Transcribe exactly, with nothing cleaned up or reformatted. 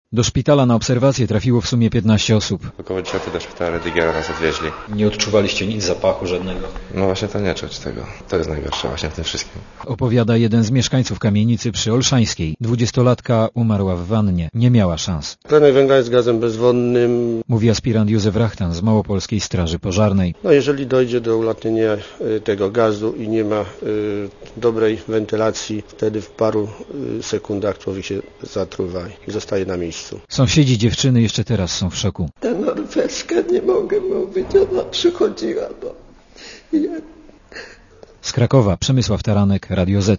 Do szpitala na obserwację trafiło w sumie piętnaście osób. Około dziesiątej do szpitala Rydigiera nas odwieźli. Nie odczuwaliście nic, zapachu żadnego? No właśnie to nie czuć tego. To jest najgorsze właśnie w tym wszystkim. Opowiada jeden z mieszkańców kamienicy przy Olszańskiej. Dwudziestolatka umarła w wannie. Nie miała szans. Tlenek węgla jest gazem bezwonnym. Mówi aspirant Józef Rachtan z Małopolskiej Straży Pożarnej. No jeżeli dojdzie do ulatnienia tego gazu i nie ma y, dobrej wentylacji, wtedy w paru y, sekundach człowiek się zatruwa i zostaje na miejscu. Sąsiedzi dziewczyny jeszcze teraz są w szoku. Ta Norweszka, nie mogę mówić, ona przychodziła, bo ja... Z Krakowa Przemysław Taranek, Radio Z.